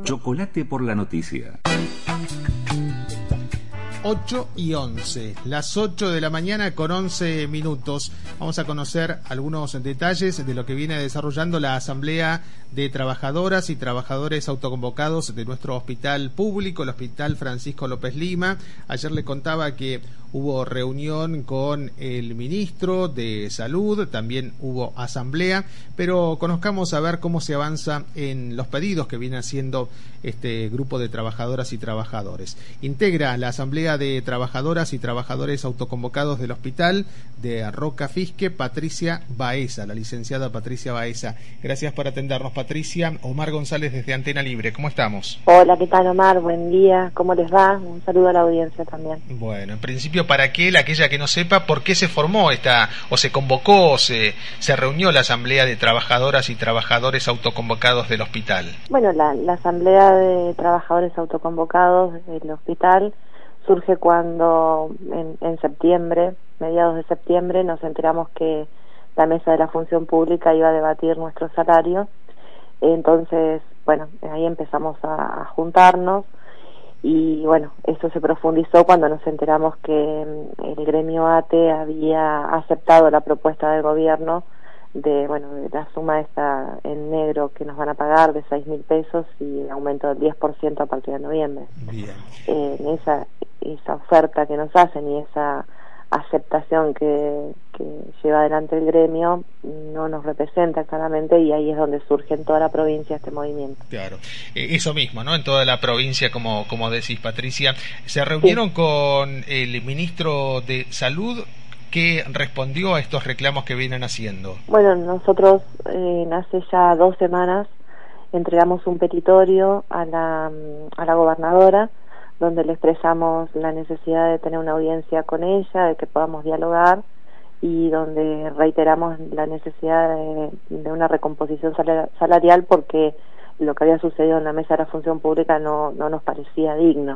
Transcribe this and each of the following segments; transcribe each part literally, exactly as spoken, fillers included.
Chocolate por la noticia. ocho y once, las ocho de la mañana con once minutos. Vamos a conocer algunos detalles de lo que viene desarrollando la Asamblea de Trabajadoras y Trabajadores Autoconvocados de nuestro hospital público, el Hospital Francisco López Lima. Ayer le contaba que hubo reunión con el ministro de Salud, también hubo asamblea, pero conozcamos a ver cómo se avanza en los pedidos que viene haciendo este grupo de trabajadoras y trabajadores. Integra la Asamblea de Trabajadoras y Trabajadores Autoconvocados del Hospital de Roca Fisque, Patricia Baeza, la licenciada Patricia Baeza. Gracias por atendernos, Patricia. Omar González desde Antena Libre, ¿cómo estamos? Hola, ¿qué tal, Omar? Buen día, ¿cómo les va? Un saludo a la audiencia también. Bueno, en principio, para aquel, aquella que no sepa, ¿por qué se formó esta, o se convocó, o se, se reunió la Asamblea de Trabajadoras y Trabajadores Autoconvocados del hospital? Bueno, la, la Asamblea de Trabajadores Autoconvocados del hospital surge cuando en, en septiembre, mediados de septiembre, nos enteramos que la Mesa de la Función Pública iba a debatir nuestro salario. Entonces, bueno, ahí empezamos a, a juntarnos y bueno, eso se profundizó cuando nos enteramos que el gremio A T E había aceptado la propuesta del gobierno de, bueno, de la suma esta en negro que nos van a pagar de seis mil pesos y el aumento del diez por ciento a partir de noviembre. Bien. Eh, esa, esa oferta que nos hacen y esa aceptación que, que lleva adelante el gremio no nos representa claramente, y ahí es donde surge en toda la provincia este movimiento. Claro, eh, eso mismo, ¿no? En toda la provincia, como, como decís, Patricia. ¿Se reunieron sí. con el ministro de Salud? ¿Qué respondió a estos reclamos que vienen haciendo? Bueno, nosotros eh, hace ya dos semanas entregamos un petitorio a la, a la gobernadora, donde le expresamos la necesidad de tener una audiencia con ella, de que podamos dialogar, y donde reiteramos la necesidad de, de una recomposición salarial, porque lo que había sucedido en la Mesa de la Función Pública no, no nos parecía digno.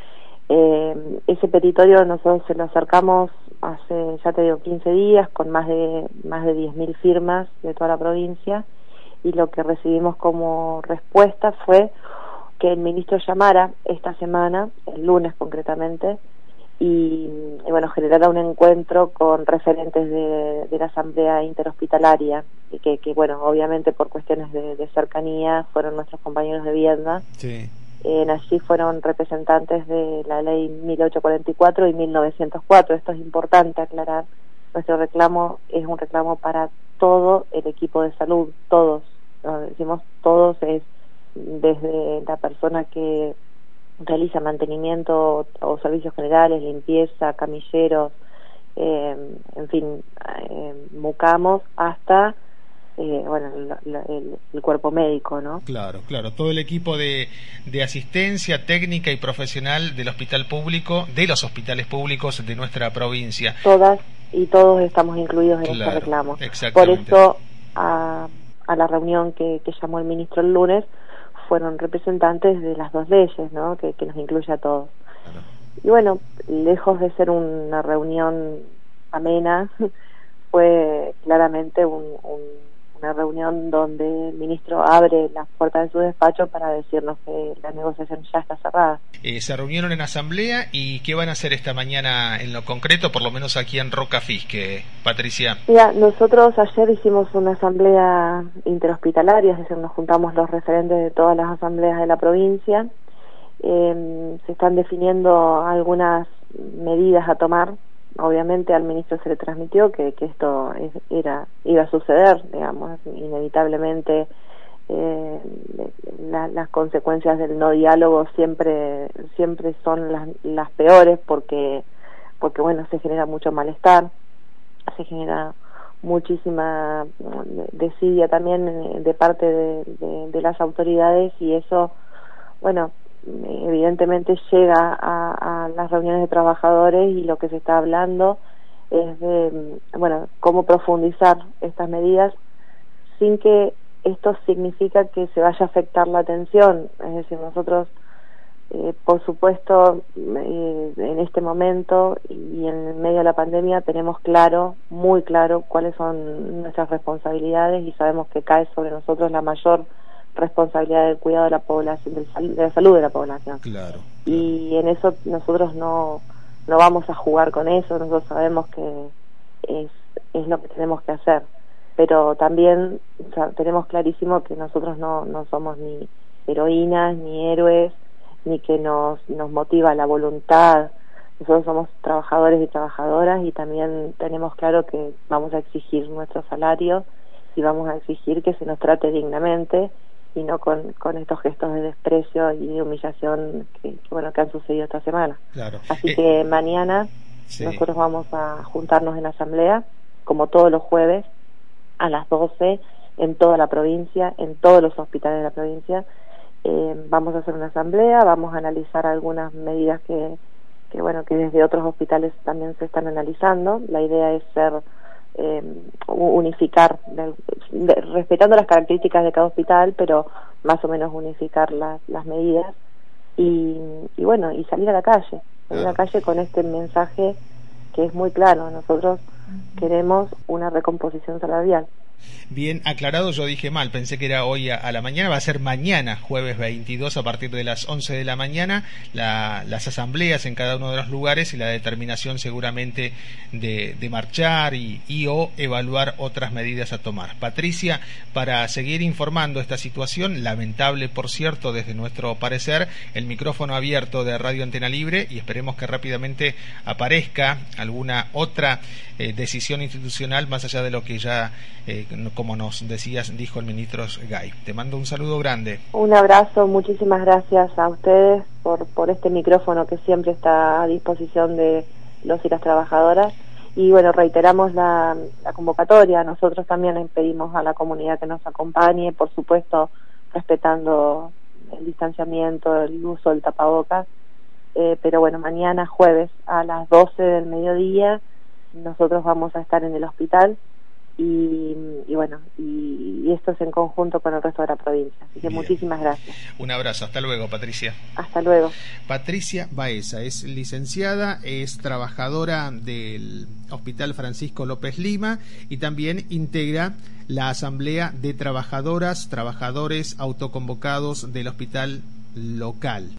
Eh, ese petitorio nosotros se lo acercamos hace, ya te digo, quince días, con más de más de diez mil firmas de toda la provincia, y lo que recibimos como respuesta fue que el ministro llamara esta semana, el lunes concretamente, y, y bueno, generara un encuentro con referentes de, de la Asamblea Interhospitalaria, y que, que bueno, obviamente por cuestiones de, de cercanía fueron nuestros compañeros de Viedma. Sí. En allí fueron representantes de la ley mil ochocientos cuarenta y cuatro y mil novecientos cuatro. Esto es importante aclarar. Nuestro reclamo es un reclamo para todo el equipo de salud, todos. Cuando decimos todos, es desde la persona que realiza mantenimiento o servicios generales, limpieza, camilleros, eh, en fin, eh, mucamos, hasta Eh, bueno, la, la, el, el cuerpo médico, ¿no? Claro, claro, todo el equipo de, de asistencia técnica y profesional del hospital público, de los hospitales públicos de nuestra provincia. Todas y todos estamos incluidos en claro, este reclamo. Exactamente. Por eso, a, a la reunión que, que llamó el ministro el lunes, fueron representantes de las dos leyes, ¿no? Que, que nos incluye a todos. Claro. Y bueno, lejos de ser una reunión amena, fue claramente un, un una reunión donde el ministro abre las puertas de su despacho para decirnos que la negociación ya está cerrada. Eh, se reunieron en asamblea, y ¿qué van a hacer esta mañana en lo concreto, por lo menos aquí en Roca Fisque, Patricia? Mira, nosotros ayer hicimos una asamblea interhospitalaria, es decir, nos juntamos los referentes de todas las asambleas de la provincia. Eh, se están definiendo algunas medidas a tomar. Obviamente al ministro se le transmitió que, que esto es, era iba a suceder, digamos, inevitablemente. Eh, la, las consecuencias del no diálogo siempre siempre son las, las peores, porque porque bueno, se genera mucho malestar, se genera muchísima desidia también de parte de, de, de las autoridades, y eso, bueno, evidentemente llega a, a las reuniones de trabajadores, y lo que se está hablando es de, bueno, cómo profundizar estas medidas sin que esto significa que se vaya a afectar la atención. Es decir, nosotros eh, por supuesto eh, en este momento y en medio de la pandemia tenemos claro, muy claro, cuáles son nuestras responsabilidades, y sabemos que cae sobre nosotros la mayor responsabilidad del cuidado de la población, del sal- de la salud de la población. Claro. Y en eso nosotros no, no vamos a jugar con eso, nosotros sabemos que es, es lo que tenemos que hacer, pero también, o sea, tenemos clarísimo que nosotros no, no somos ni heroínas, ni héroes, ni que nos, nos motiva la voluntad. Nosotros somos trabajadores y trabajadoras y también tenemos claro que vamos a exigir nuestro salario y vamos a exigir que se nos trate dignamente y no con, con estos gestos de desprecio y de humillación que, que bueno que han sucedido esta semana. Claro. Así eh, que mañana sí. nosotros vamos a juntarnos en la asamblea, como todos los jueves, a las doce, en toda la provincia, en todos los hospitales de la provincia. Eh, vamos a hacer una asamblea, vamos a analizar algunas medidas que que bueno que desde otros hospitales también se están analizando. La idea es ser eh, unificar, de, de, respetando las características de cada hospital, pero más o menos unificar las, las medidas y, y bueno, y salir a la calle, salir a la calle con este mensaje que es muy claro. Nosotros queremos una recomposición salarial. Bien aclarado, yo dije mal, pensé que era hoy a, a la mañana, va a ser mañana, jueves veintidós, a partir de las once de la mañana, la, las asambleas en cada uno de los lugares y la determinación seguramente de, de marchar y, y o evaluar otras medidas a tomar. Patricia, para seguir informando esta situación, lamentable por cierto desde nuestro parecer, el micrófono abierto de Radio Antena Libre y esperemos que rápidamente aparezca alguna otra eh, decisión institucional más allá de lo que ya eh, como nos decías, dijo el ministro Gay. Te mando un saludo grande. Un abrazo, muchísimas gracias a ustedes por, por este micrófono que siempre está a disposición de los y las trabajadoras. Y bueno, reiteramos la, la convocatoria. Nosotros también pedimos a la comunidad que nos acompañe, por supuesto, respetando el distanciamiento, el uso del tapabocas. Eh, pero bueno, mañana jueves a las doce del mediodía nosotros vamos a estar en el hospital. Y, y bueno, y, y esto es en conjunto con el resto de la provincia. Así que bien. Muchísimas gracias. Un abrazo, hasta luego, Patricia. Hasta luego. Patricia Baeza es licenciada, es trabajadora del Hospital Francisco López Lima y también integra la Asamblea de Trabajadoras, Trabajadores Autoconvocados del Hospital Local.